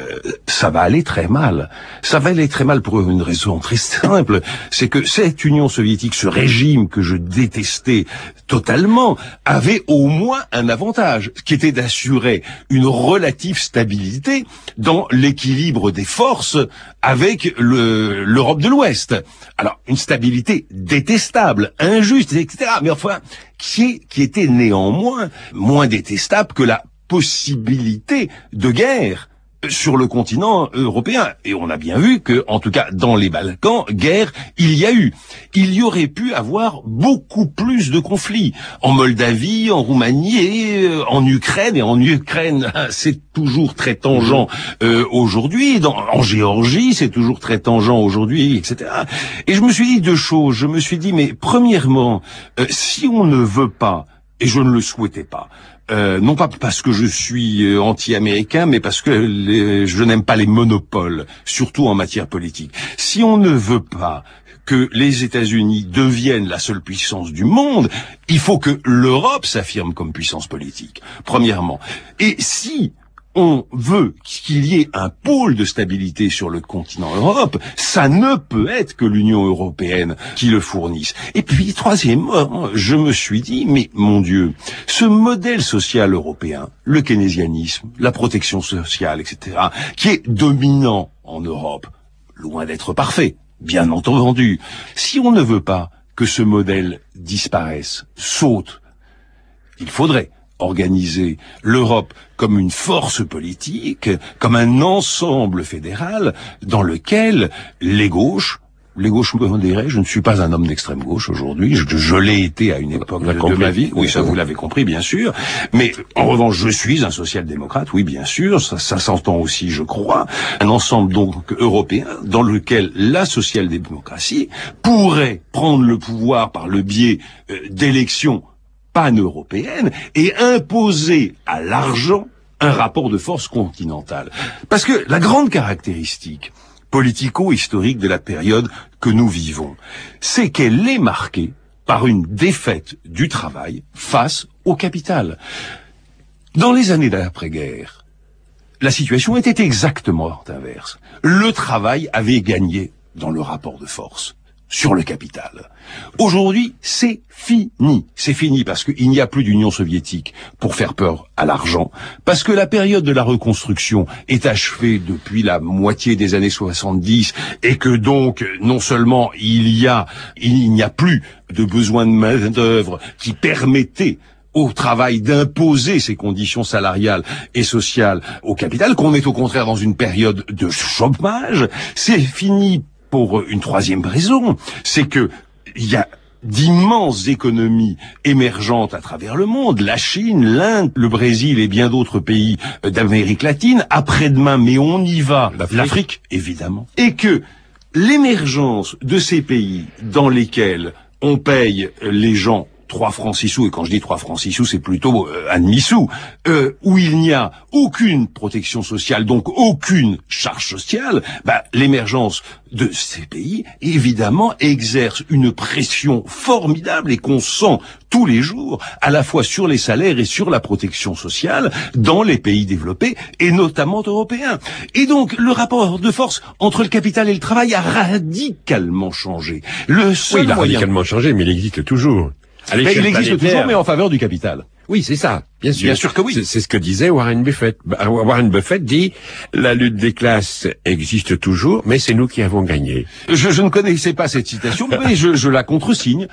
ça va aller très mal. Ça va aller très mal pour une raison très simple, c'est que cette Union soviétique, ce régime que je détestais totalement, avait au moins un avantage, qui était d'assurer une relative stabilité dans l'équilibre des forces avec l'Europe de l'Ouest. Alors, une stabilité détestable, injuste, etc. Mais enfin, qui était néanmoins moins détestable que la possibilité de guerre sur le continent européen. Et on a bien vu que, en tout cas, dans les Balkans, guerre, il y a eu. Il y aurait pu avoir beaucoup plus de conflits. En Moldavie, en Roumanie, en Ukraine. Et en Ukraine, c'est toujours très tangent aujourd'hui. En Géorgie, c'est toujours très tangent aujourd'hui, etc. Et je me suis dit 2 choses. Je me suis dit, mais premièrement, si on ne veut pas, et je ne le souhaitais pas, non pas parce que je suis anti-américain, mais parce que je n'aime pas les monopoles, surtout en matière politique. Si on ne veut pas que les États-Unis deviennent la seule puissance du monde, il faut que l'Europe s'affirme comme puissance politique, premièrement. Et si on veut qu'il y ait un pôle de stabilité sur le continent Europe, ça ne peut être que l'Union européenne qui le fournisse. Et puis, troisièmement, je me suis dit, mais mon Dieu, ce modèle social européen, le keynésianisme, la protection sociale, etc., qui est dominant en Europe, loin d'être parfait, bien entendu, si on ne veut pas que ce modèle disparaisse, saute, il faudrait organiser l'Europe comme une force politique, comme un ensemble fédéral dans lequel les gauches modérées, je ne suis pas un homme d'extrême gauche aujourd'hui, je l'ai été à une époque de ma vie, oui, ça vous l'avez compris bien sûr, mais en revanche je suis un social-démocrate, oui bien sûr, ça s'entend aussi je crois, un ensemble donc européen dans lequel la social-démocratie pourrait prendre le pouvoir par le biais d'élections pan-européenne et imposer à l'argent un rapport de force continental. Parce que la grande caractéristique politico-historique de la période que nous vivons, c'est qu'elle est marquée par une défaite du travail face au capital. Dans les années d'après-guerre, la situation était exactement inverse. Le travail avait gagné dans le rapport de force. sur le capital. Aujourd'hui, c'est fini. C'est fini parce qu'il n'y a plus d'Union soviétique pour faire peur à l'argent, parce que la période de la reconstruction est achevée depuis la moitié des années 70 et que donc, non seulement il n'y a plus de besoin de main-d'œuvre qui permettait au travail d'imposer ces conditions salariales et sociales au capital, qu'on est au contraire dans une période de chômage. C'est fini pour une troisième raison, c'est que il y a d'immenses économies émergentes à travers le monde, la Chine, l'Inde, le Brésil et bien d'autres pays d'Amérique latine, après-demain, mais on y va, l'Afrique, évidemment, et que l'émergence de ces pays dans lesquels on paye les gens 3 francs 6 sous, et quand je dis 3 francs 6 sous, c'est plutôt un demi-sou, où il n'y a aucune protection sociale, donc aucune charge sociale, l'émergence de ces pays, évidemment, exerce une pression formidable et qu'on sent tous les jours, à la fois sur les salaires et sur la protection sociale dans les pays développés, et notamment européens. Et donc, le rapport de force entre le capital et le travail a radicalement changé. Il a radicalement changé, mais il existe toujours. Il existe toujours, mais en faveur du capital. Oui, c'est ça, bien sûr. Bien sûr que oui. C'est ce que disait Warren Buffett. Warren Buffett dit, la lutte des classes existe toujours, mais c'est nous qui avons gagné. Je ne connaissais pas cette citation, mais je la contresigne.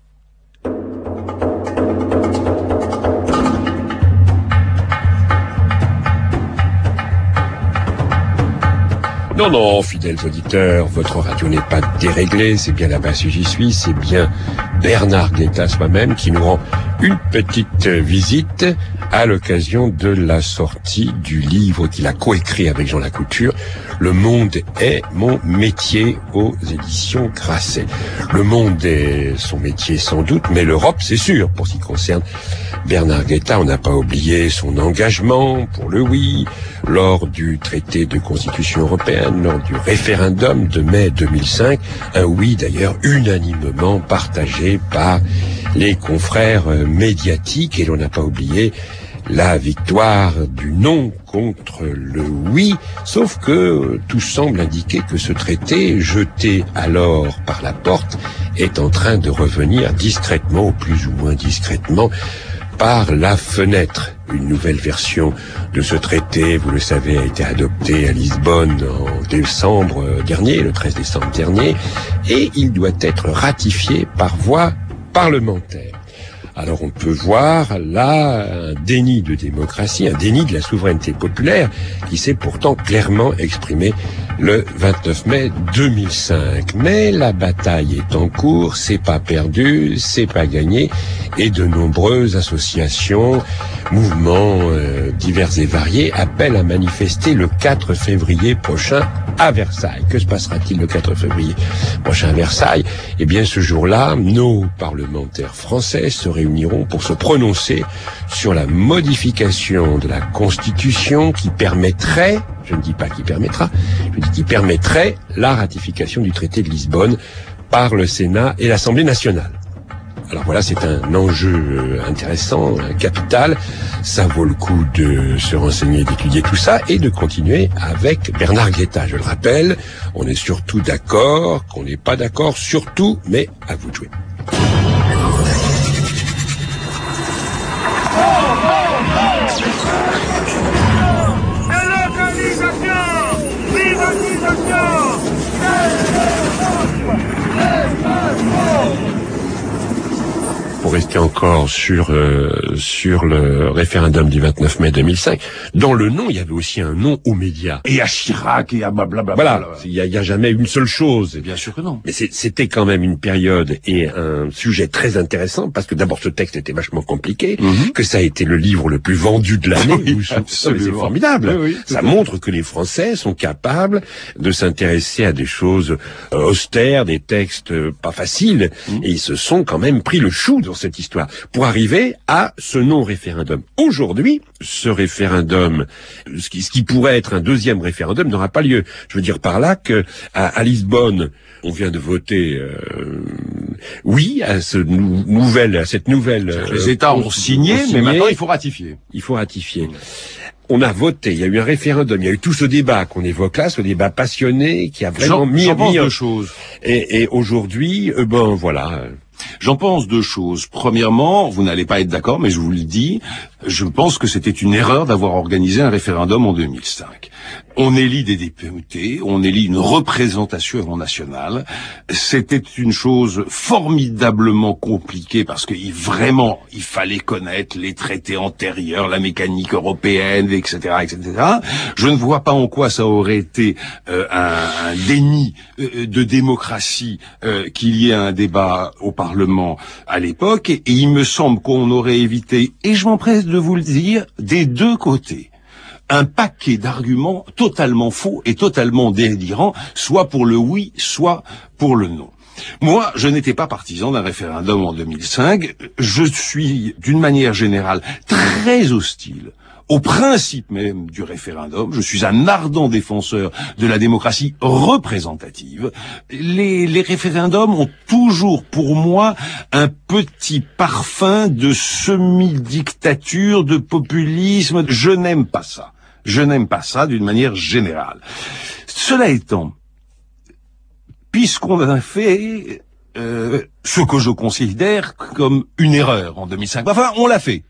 Non, fidèles auditeurs, votre radio n'est pas déréglée, c'est bien là-bas si j'y suis, c'est bien Bernard Guettas moi-même qui nous rend une petite visite à l'occasion de la sortie du livre qu'il a coécrit avec Jean Lacouture, Le monde est mon métier, aux éditions Grasset. Le monde est son métier sans doute, mais l'Europe c'est sûr. Pour ce qui concerne Bernard Guettas, on n'a pas oublié son engagement pour le oui, lors du traité de constitution européenne, lors du référendum de mai 2005, un oui d'ailleurs unanimement partagé par les confrères médiatiques, et l'on n'a pas oublié la victoire du non contre le oui, sauf que tout semble indiquer que ce traité, jeté alors par la porte, est en train de revenir discrètement, ou plus ou moins discrètement, par la fenêtre. Une nouvelle version de ce traité, vous le savez, a été adoptée à Lisbonne en décembre dernier, le 13 décembre dernier, et il doit être ratifié par voie parlementaire. Alors on peut voir là un déni de démocratie, un déni de la souveraineté populaire qui s'est pourtant clairement exprimé le 29 mai 2005. Mais la bataille est en cours, c'est pas perdu, c'est pas gagné, et de nombreuses associations, mouvements divers et variés appellent à manifester le 4 février prochain à Versailles. Que se passera-t-il le 4 février prochain à Versailles? Eh bien, ce jour-là, nos parlementaires français se réuniront pour se prononcer sur la modification de la Constitution qui permettrait, je ne dis pas qui permettra, je dis qui permettrait la ratification du traité de Lisbonne par le Sénat et l'Assemblée nationale. Alors voilà, c'est un enjeu intéressant, capital. Ça vaut le coup de se renseigner, d'étudier tout ça et de continuer avec Bernard Guettas. Je le rappelle, on est surtout d'accord, qu'on n'est pas d'accord, surtout, mais à vous de jouer. Pour rester encore sur le référendum du 29 mai 2005, dans le nom, il y avait aussi un nom aux médias. Et à Chirac, et à blablabla. Voilà, il y a jamais une seule chose. Bien sûr que non. Mais c'était quand même une période et un sujet très intéressant, parce que d'abord ce texte était vachement compliqué, que ça a été le livre le plus vendu de l'année. Oui, c'est formidable. Oui, ça montre que les Français sont capables de s'intéresser à des choses austères, des textes pas faciles, et ils se sont quand même pris le chou dans cette histoire, pour arriver à ce non-référendum. Aujourd'hui, ce référendum, ce qui pourrait être un deuxième référendum, n'aura pas lieu. Je veux dire par là que à Lisbonne, on vient de voter oui à cette nouvelle. Les États ont signé, mais maintenant il faut ratifier. Il faut ratifier. on a voté, il y a eu un référendum, il y a eu tout ce débat qu'on évoque là, ce débat passionné qui a vraiment mis deux choses. Et aujourd'hui, voilà. J'en pense deux choses. Premièrement, vous n'allez pas être d'accord, mais je vous le dis, je pense que c'était une erreur d'avoir organisé un référendum en 2005. On élit des députés, on élit une représentation nationale. C'était une chose formidablement compliquée parce que vraiment, il fallait connaître les traités antérieurs, la mécanique européenne, etc., etc. Je ne vois pas en quoi ça aurait été un déni de démocratie qu'il y ait un débat au Parlement à l'époque. Et il me semble qu'on aurait évité, et je m'empresse de vous le dire, des deux côtés, un paquet d'arguments totalement faux et totalement délirants, soit pour le oui, soit pour le non. Moi, je n'étais pas partisan d'un référendum en 2005. Je suis, d'une manière générale, très hostile au principe même du référendum. Je suis un ardent défenseur de la démocratie représentative. Les référendums ont toujours, pour moi, un petit parfum de semi-dictature, de populisme. Je n'aime pas ça. Je n'aime pas ça d'une manière générale. Cela étant, puisqu'on a fait ce que je considère comme une erreur en 2005. Enfin, on l'a fait.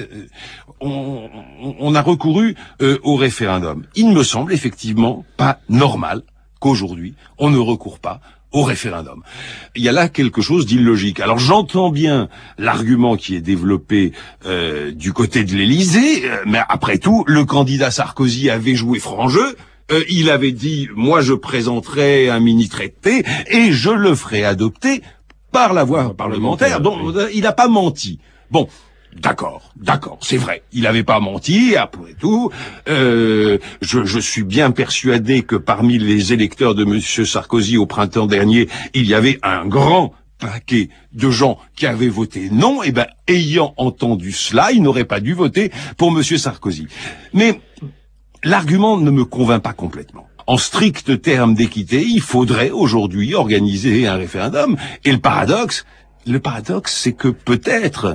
On a recouru au référendum. Il me semble effectivement pas normal qu'aujourd'hui, on ne recourt pas au référendum. Il y a là quelque chose d'illogique. Alors j'entends bien l'argument qui est développé du côté de l'Élysée, mais après tout, le candidat Sarkozy avait joué franc jeu. Il avait dit, moi je présenterai un mini-traité et je le ferai adopter par la voie parlementaire. Donc il n'a pas menti. Bon, d'accord, c'est vrai. Il n'avait pas menti, après tout. Je suis bien persuadé que parmi les électeurs de Monsieur Sarkozy au printemps dernier, il y avait un grand paquet de gens qui avaient voté non. Et ayant entendu cela, ils n'auraient pas dû voter pour Monsieur Sarkozy. Mais l'argument ne me convainc pas complètement. En strict terme d'équité, il faudrait aujourd'hui organiser un référendum. Et le paradoxe, c'est que peut-être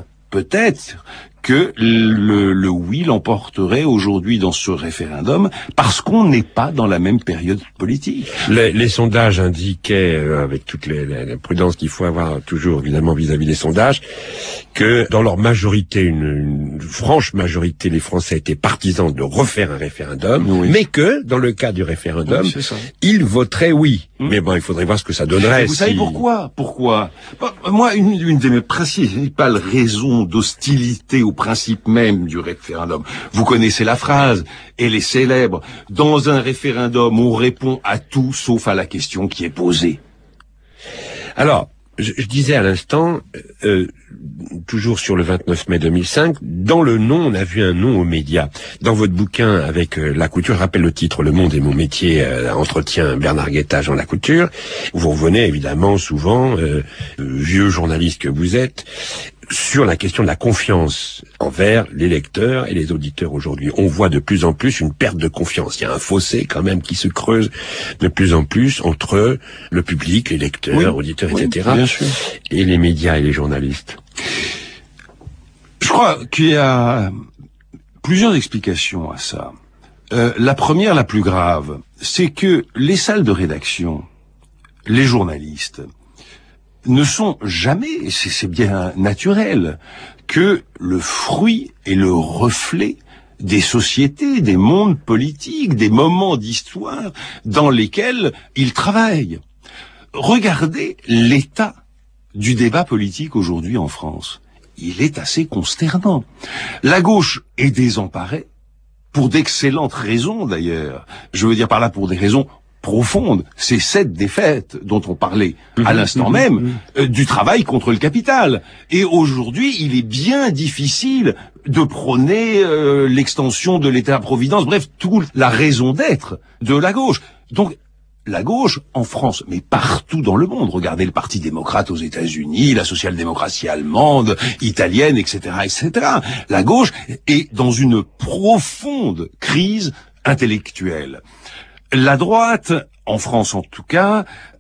que le oui l'emporterait aujourd'hui dans ce référendum parce qu'on n'est pas dans la même période politique. Les sondages indiquaient, avec toute la prudence qu'il faut avoir toujours évidemment vis-à-vis des sondages, que dans leur majorité, une franche majorité, les Français étaient partisans de refaire un référendum, mais que dans le cas du référendum, ils voteraient oui. Mais bon, il faudrait voir ce que ça donnerait. Et vous savez pourquoi moi, une de mes principales raisons d'hostilité au principe même du référendum, vous connaissez la phrase, elle est célèbre. Dans un référendum, on répond à tout sauf à la question qui est posée. Alors, je disais à l'instant, toujours sur le 29 mai 2005, dans le non, on a vu un non aux médias. Dans votre bouquin avec Lacouture, je rappelle le titre, Le Monde est mon métier, entretien Bernard Guetta, Jean Lacouture. Vous revenez évidemment souvent, vieux journaliste que vous êtes, sur la question de la confiance envers les lecteurs et les auditeurs aujourd'hui. On voit de plus en plus une perte de confiance. Il y a un fossé quand même qui se creuse de plus en plus entre le public, les lecteurs, auditeurs, etc. Bien sûr. Et les médias et les journalistes. Je crois qu'il y a plusieurs explications à ça. La première, la plus grave, c'est que les salles de rédaction, les journalistes, ne sont jamais, c'est bien naturel, que le fruit et le reflet des sociétés, des mondes politiques, des moments d'histoire dans lesquels ils travaillent. Regardez l'état du débat politique aujourd'hui en France. Il est assez consternant. La gauche est désemparée, pour d'excellentes raisons d'ailleurs. Je veux dire par là pour des raisons profonde, c'est cette défaite dont on parlait à l'instant même du travail contre le capital. Et aujourd'hui, il est bien difficile de prôner l'extension de l'État-providence, bref, toute la raison d'être de la gauche. Donc, la gauche, en France, mais partout dans le monde, regardez le Parti démocrate aux États-Unis, la social-démocratie allemande, italienne, etc., etc. La gauche est dans une profonde crise intellectuelle. La droite, en France en tout cas,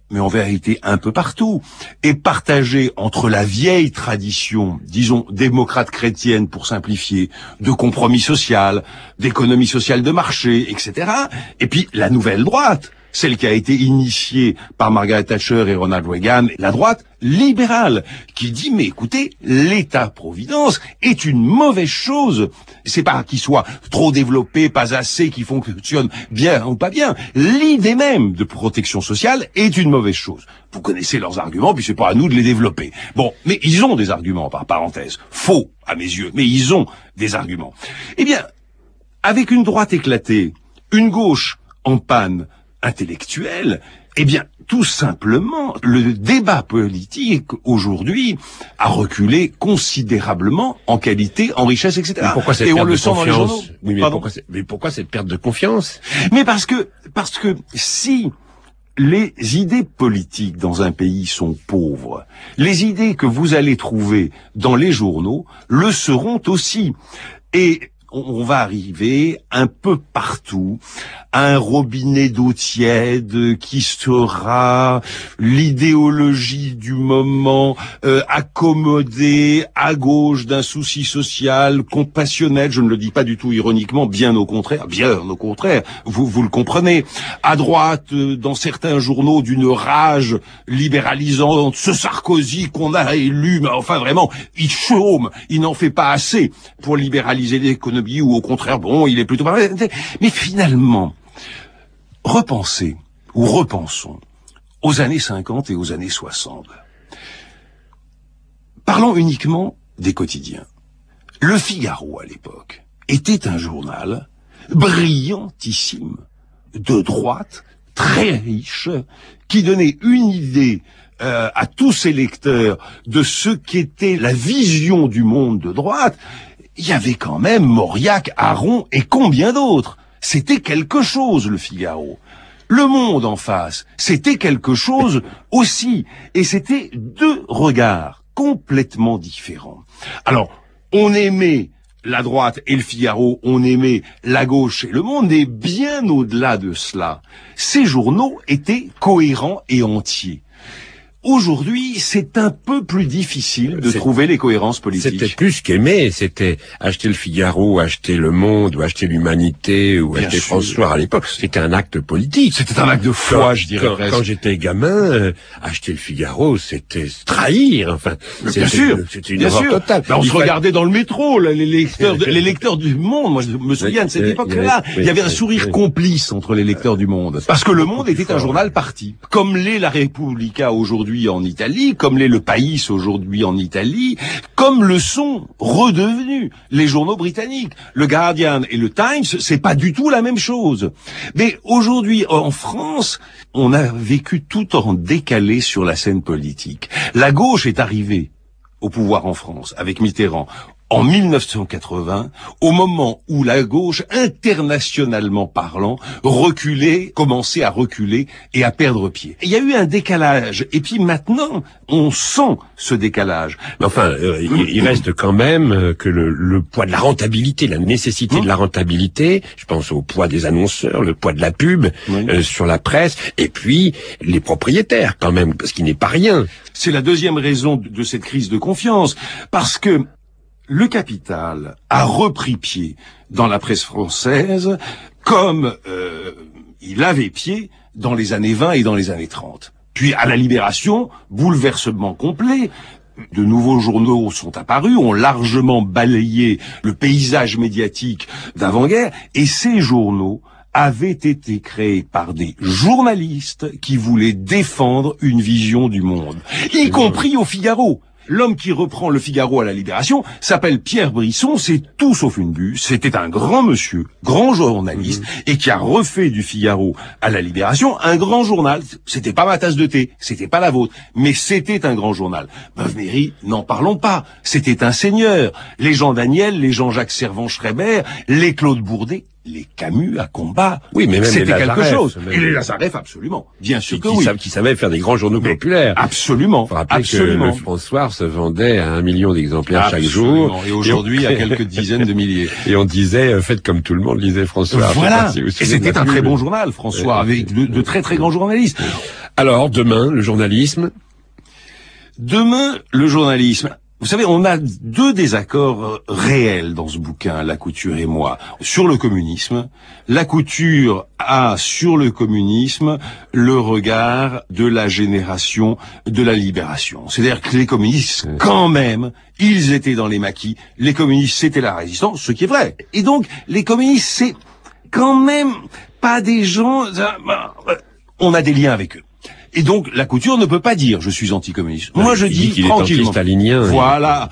mais en vérité un peu partout, est partagé entre la vieille tradition, disons, démocrate chrétienne pour simplifier, de compromis social, d'économie sociale de marché, etc., et puis la nouvelle droite, celle qui a été initiée par Margaret Thatcher et Ronald Reagan, la droite libérale, qui dit, mais écoutez, l'État-providence est une mauvaise chose. C'est pas qu'il soit trop développé, pas assez, qu'il fonctionne bien ou pas bien. L'idée même de protection sociale est une mauvaise chose. Vous connaissez leurs arguments, puis c'est pas à nous de les développer. Bon, mais ils ont des arguments, par parenthèse. Faux, à mes yeux, mais ils ont des arguments. Eh bien, avec une droite éclatée, une gauche en panne intellectuelle, eh bien, tout simplement, le débat politique, aujourd'hui, a reculé considérablement en qualité, en richesse, etc. Mais pourquoi cette Et on perte le de sent dans les journaux. confiance? Oui, mais pourquoi cette perte de confiance? Mais parce que si les idées politiques dans un pays sont pauvres, les idées que vous allez trouver dans les journaux le seront aussi. Et on va arriver un peu partout à un robinet d'eau tiède qui sera l'idéologie du moment, accommodée à gauche d'un souci social, compassionnel, je ne le dis pas du tout ironiquement, bien au contraire, vous le comprenez, à droite, dans certains journaux, d'une rage libéralisante, ce Sarkozy qu'on a élu, mais enfin vraiment, il chôme, il n'en fait pas assez pour libéraliser l'économie, ou au contraire, bon, il est plutôt... Mais finalement, repensons aux années 50 et aux années 60. Parlons uniquement des quotidiens. Le Figaro, à l'époque, était un journal brillantissime, de droite, très riche, qui donnait une idée à tous ses lecteurs de ce qu'était la vision du monde de droite. Il y avait quand même Mauriac, Aron et combien d'autres. C'était quelque chose, le Figaro. Le Monde en face, c'était quelque chose aussi. Et c'était deux regards complètement différents. Alors, on aimait la droite et le Figaro, on aimait la gauche et le Monde, et bien au-delà de cela, ces journaux étaient cohérents et entiers. Aujourd'hui, c'est un peu plus difficile de trouver les cohérences politiques. C'était plus qu'aimer, c'était acheter le Figaro, acheter le Monde, ou acheter l'Humanité, ou acheter François à l'époque. C'était un acte politique. C'était un acte de foi, je dirais presque. Quand j'étais gamin, acheter le Figaro, c'était trahir, enfin. Bien sûr. C'était une erreur totale. Ben, on se regardait dans le métro, là, les lecteurs du Monde. Moi, je me souviens de cette époque-là. Il y avait un sourire complice entre les lecteurs du Monde. Parce que le Monde était un journal parti. Comme l'est la Repubblica aujourd'hui en Italie, comme l'est le País aujourd'hui en Italie, comme le sont redevenus les journaux britanniques. Le Guardian et le Times, c'est pas du tout la même chose. Mais aujourd'hui, en France, on a vécu tout en décalé sur la scène politique. La gauche est arrivée au pouvoir en France avec Mitterrand en 1980, au moment où la gauche, internationalement parlant, commençait à reculer et à perdre pied. Il y a eu un décalage, et puis maintenant, on sent ce décalage. Mais enfin, il reste quand même que le poids de la rentabilité, la nécessité de la rentabilité, je pense au poids des annonceurs, le poids de la pub sur la presse, et puis les propriétaires quand même, ce qui n'est pas rien. C'est la deuxième raison de cette crise de confiance, parce que le capital a repris pied dans la presse française comme il avait pied dans les années 20 et dans les années 30. Puis à la Libération, bouleversement complet, de nouveaux journaux sont apparus, ont largement balayé le paysage médiatique d'avant-guerre, et ces journaux avaient été créés par des journalistes qui voulaient défendre une vision du monde, y compris au Figaro. L'homme qui reprend le Figaro à la Libération s'appelle Pierre Brisson, c'est tout sauf une buse. C'était un grand monsieur, grand journaliste, et qui a refait du Figaro à la Libération un grand journal. C'était pas ma tasse de thé, c'était pas la vôtre, mais c'était un grand journal. Beuve-Méry, n'en parlons pas, c'était un seigneur. Les Jean Daniel, les Jean-Jacques Servan-Schreiber, les Claude Bourdet, les Camus à combat, oui, mais même c'était quelque chose. Même et les Lazareff, absolument. Bien sûr que oui. Qui savaient faire des grands journaux populaires. Absolument. Faut rappeler que le François se vendait à 1 million d'exemplaires chaque jour. Et aujourd'hui, à quelques dizaines de milliers. Et on disait, faites comme tout le monde, lisait François. Voilà. Et c'était un très bon journal, François, avec de très très grands journalistes. Alors, demain, le journalisme. Demain, le journalisme. Vous savez, on a deux désaccords réels dans ce bouquin, Lacouture et moi, sur le communisme. Lacouture a, sur le communisme, le regard de la génération de la libération. C'est-à-dire que les communistes, quand même, ils étaient dans les maquis. Les communistes, c'était la résistance, ce qui est vrai. Et donc, les communistes, c'est quand même pas des gens... On a des liens avec eux. Et donc, Lacouture ne peut pas dire « je suis anticommuniste ». Moi, je dis tranquillement. Anti-stalinien. Voilà.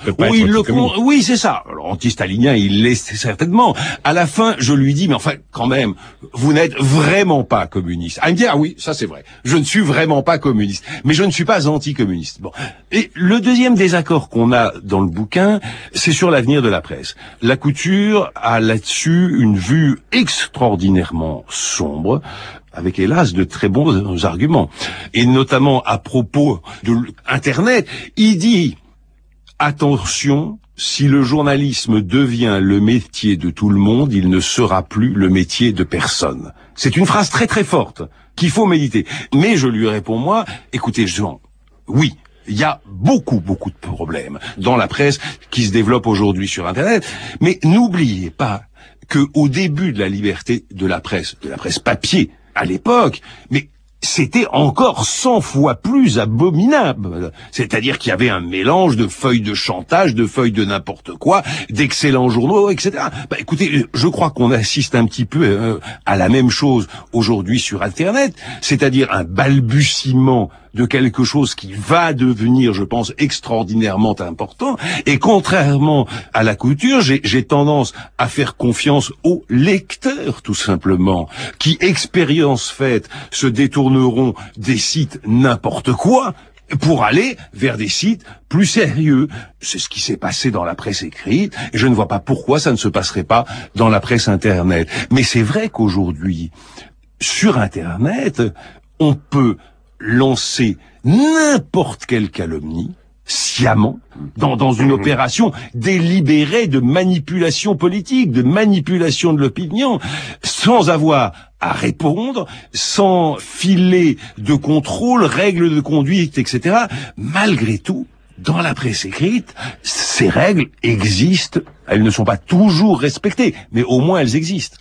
Oui, c'est ça. Alors, anti-stalinien, il l'est certainement. À la fin, je lui dis « mais enfin, quand même, vous n'êtes vraiment pas communiste ». Ah, il me dit « ah oui, ça c'est vrai. Je ne suis vraiment pas communiste. Mais je ne suis pas anticommuniste ». Bon. Et le deuxième désaccord qu'on a dans le bouquin, c'est sur l'avenir de la presse. Lacouture a là-dessus une vue extraordinairement sombre, avec hélas de très bons arguments. Et notamment à propos de Internet, il dit « attention, si le journalisme devient le métier de tout le monde, il ne sera plus le métier de personne ». C'est une phrase très très forte qu'il faut méditer. Mais je lui réponds moi, écoutez Jean, oui, il y a beaucoup de problèmes dans la presse qui se développent aujourd'hui sur Internet, mais n'oubliez pas qu'au début de la liberté de la presse papier, à l'époque, mais c'était encore 100 fois plus abominable. C'est-à-dire qu'il y avait un mélange de feuilles de chantage, de feuilles de n'importe quoi, d'excellents journaux, etc. Bah, écoutez, je crois qu'on assiste un petit peu à la même chose aujourd'hui sur Internet, c'est-à-dire un balbutiement de quelque chose qui va devenir, je pense, extraordinairement important. Et contrairement à Lacouture, j'ai tendance à faire confiance aux lecteurs, tout simplement, qui, expérience faite, se détourneront des sites n'importe quoi pour aller vers des sites plus sérieux. C'est ce qui s'est passé dans la presse écrite, et je ne vois pas pourquoi ça ne se passerait pas dans la presse Internet. Mais c'est vrai qu'aujourd'hui, sur Internet, on peut lancer n'importe quelle calomnie, sciemment, dans une opération délibérée de manipulation politique, de manipulation de l'opinion, sans avoir à répondre, sans filet de contrôle, règles de conduite, etc. Malgré tout, dans la presse écrite, ces règles existent. Elles ne sont pas toujours respectées, mais au moins elles existent.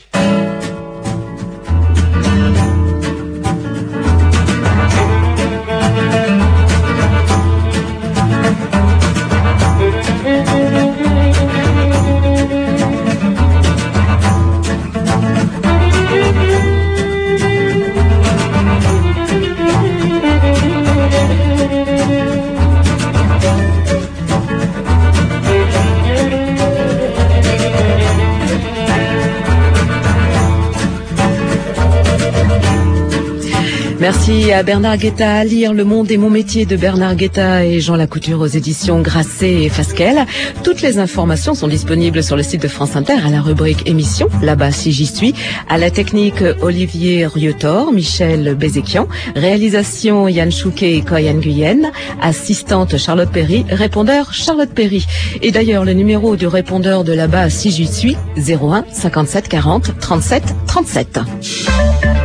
Merci à Bernard Guetta. À lire Le Monde et mon métier de Bernard Guetta et Jean Lacouture aux éditions Grasset et Fasquelle. Toutes les informations sont disponibles sur le site de France Inter à la rubrique émission, là-bas si j'y suis. À la technique, Olivier Riotor, Michel Bézéquian. Réalisation, Yann Chouquet et Koyan Guyenne. Assistante, Charlotte Perry. Répondeur, Charlotte Perry. Et d'ailleurs, le numéro du répondeur de là-bas si j'y suis, 01 57 40 37 37.